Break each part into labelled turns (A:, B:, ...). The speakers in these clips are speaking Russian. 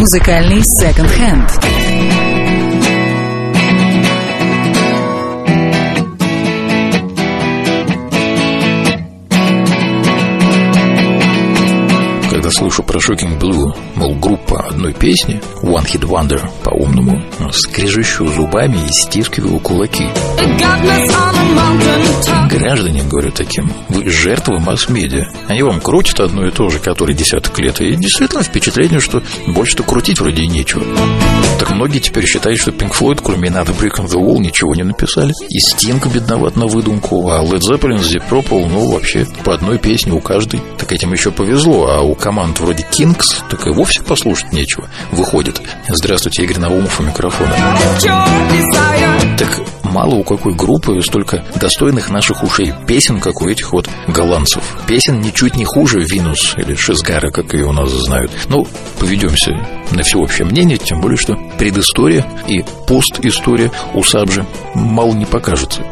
A: Музыкальный секонд-хенд.
B: Когда слышу про Shocking Blue, мол, группа одной песни, One Hit Wonder по-умному, скрежещу зубами и стискиваю кулаки. Граждане, говорю таким, вы жертвы масс-медиа. Они вам крутят одно и то же, который десяток лет. И действительно впечатление, что больше-то крутить вроде и нечего. Так многие теперь считают, что Pink Floyd, кроме Another Brick on the Wall, ничего не написали. И Sting бедноват на выдумку, а Led Zeppelin, Deep Purple, ну, вообще, по одной песне у каждой. Так этим еще повезло, а у команд вроде Kings так и вовсе послушать нечего. Выходит. Здравствуйте, Игорь Наумов у микрофона. Так мало у какой группы столько достойных наших ушей песен, как у этих вот голландцев. Песен ничуть не хуже Винус или Шизгара, как ее у нас знают. Ну, поведемся на всеобщее мнение, тем более, что предыстория и постистория у Сабжи мало не покажется.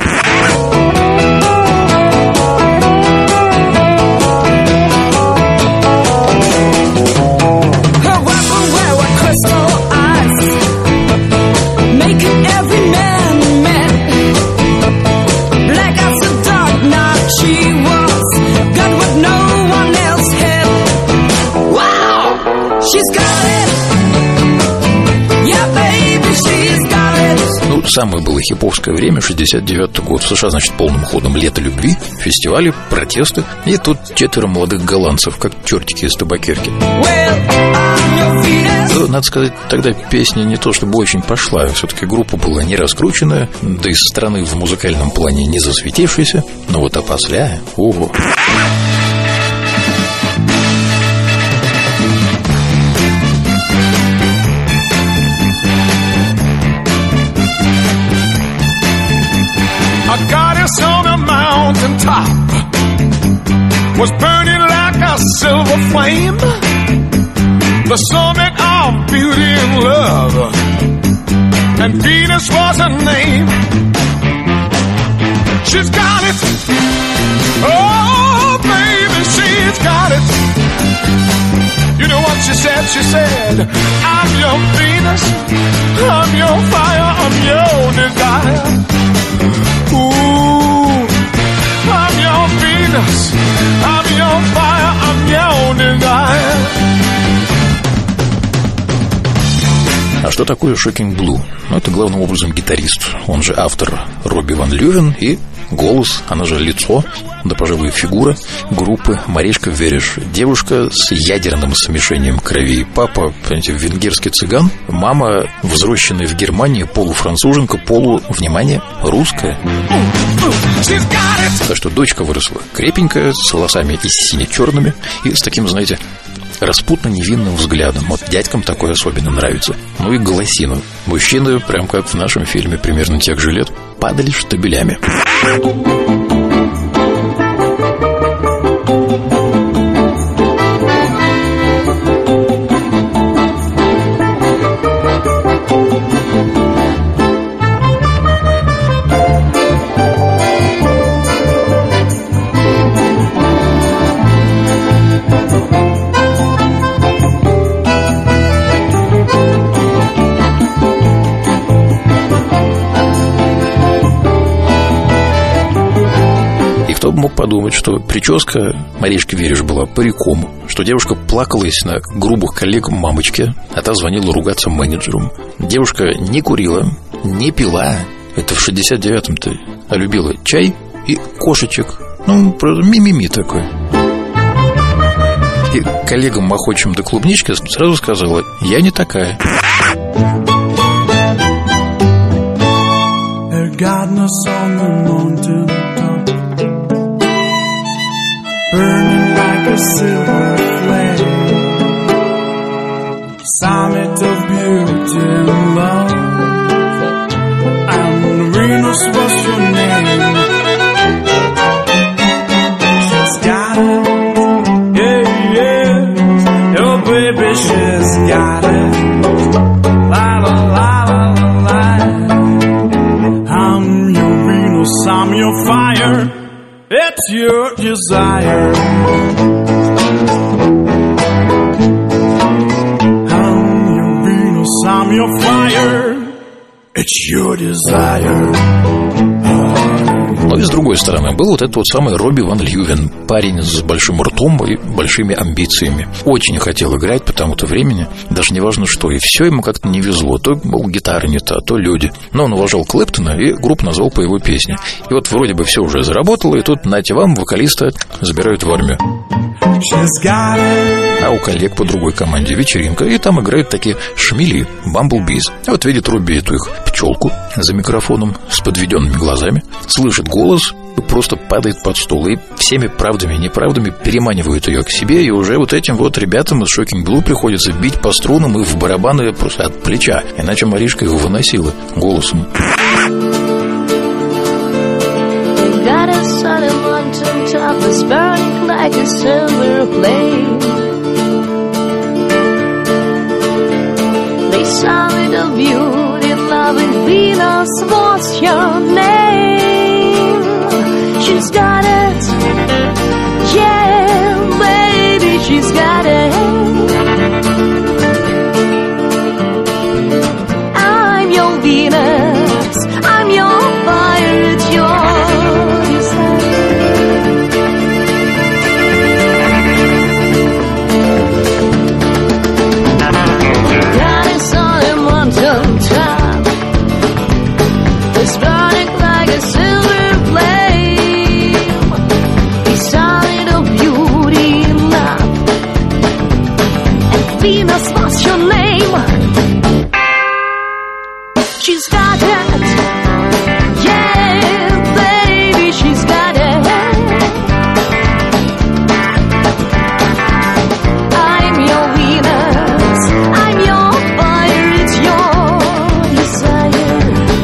B: Ну, самое было хиповское время, 69-й год. В США, значит, полным ходом лето любви, фестивали, протесты. И тут 4 молодых голландцев, как чертики из табакерки. Ну, надо сказать, тогда песня не то чтобы очень пошла. Все-таки группа была не раскрученная, да и со стороны в музыкальном плане не засветившейся. Но вот опосля, ого.
C: A goddess on a mountain top was burning like a silver flame, the summit of beauty and love, and Venus was her name. She's got it, oh baby, she's got it. You know what she said? She said, I'm your Venus, I'm your fire, I'm your desire. Ooh, I'm your Venus, I'm your fire, I'm your desire.
B: А что такое Shocking Blue? Ну, это главным образом гитарист, он же автор Робби Ван Левен, и голос, она же лицо, да, пожалуй, фигура группы Маришка Вереш. Девушка с ядерным смешением крови. Папа, понимаете, венгерский цыган. Мама, взросшенная в Германии, полуфранцуженка, внимание, русская. Так что дочка выросла крепенькая, с волосами и сине-черными, и с таким, знаете, распутно-невинным взглядом. Вот дядькам такое особенно нравится. Ну и голосину. Мужчины, прям как в нашем фильме, примерно тех же лет, падали штабелями. Кто бы мог подумать, что прическа Маришки Вереш была париком, что девушка плакалась на грубых коллег мамочки, а та звонила ругаться менеджерам. Девушка не курила, не пила, это в 69-м-то, а любила чай и кошечек. Ну, просто ми-ми-ми такой. И коллегам махочим до клубнички сразу сказала: я не такая.
D: Burning like a silver flame, summit of beauty and love, and Venus was your name. She's got it, yeah, yeah, oh baby, she's got it, la la la la la. I'm your Venus, I'm your fire. It's your desire. I'm your
C: it's your desire.
B: Но и с другой стороны, был вот этот вот самый Робби Ван Льювен, парень с большим ртом и большими амбициями. Очень хотел играть по тому-то времени, даже не важно что, и все ему как-то не везло. То гитара не та, то люди. Но он уважал Клэптона и группу назвал по его песне. И вот вроде бы все уже заработало, и тут, нате вам, вокалиста забирают в армию. А у коллег по другой команде вечеринка, и там играют такие шмели, Бамблбиз. И вот видит Робби эту их пчелку за микрофоном с подведенными глазами, слышит голос и просто падает под стол. И всеми правдами и неправдами переманивают ее к себе, и уже вот этим вот ребятам из Shocking Blue приходится бить по струнам и в барабаны просто от плеча. Иначе Маришка его выносила голосом.
E: Top is burning like a silver flame. They saw little beauty, love in Venus. What's your name? She's got it, yeah, baby, she's got it. I'm your Venus, I'm your fire, it's your Venus, what's your name? She's got it, yeah, baby, she's got it. I'm your Venus, I'm your fire, it's your desire.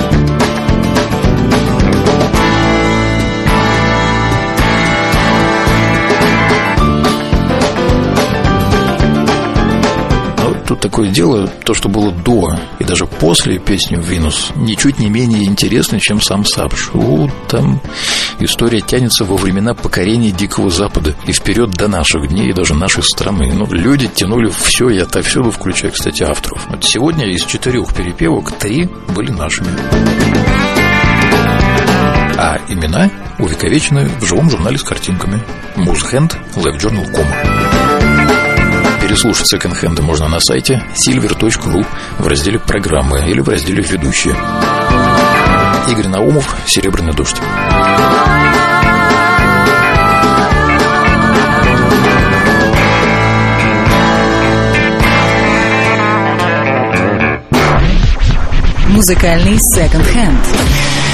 B: Тут такое дело, то, что было до и даже после песни «Винус», ничуть не менее интересно, чем сам Сабш. Там история тянется во времена покорения Дикого Запада и вперед до наших дней и даже нашей страны. Люди тянули все и отовсюду, включая, кстати, авторов. Вот сегодня из 4 перепевок 3 были нашими. А имена увековечены в живом журнале с картинками Muzhand, LiveJournal.com. Переслушать секонд-хенды можно на сайте silver.ru в разделе «Программы» или в разделе «Ведущие». Игорь Наумов, «Серебряный дождь».
A: Музыкальный секонд-хенд.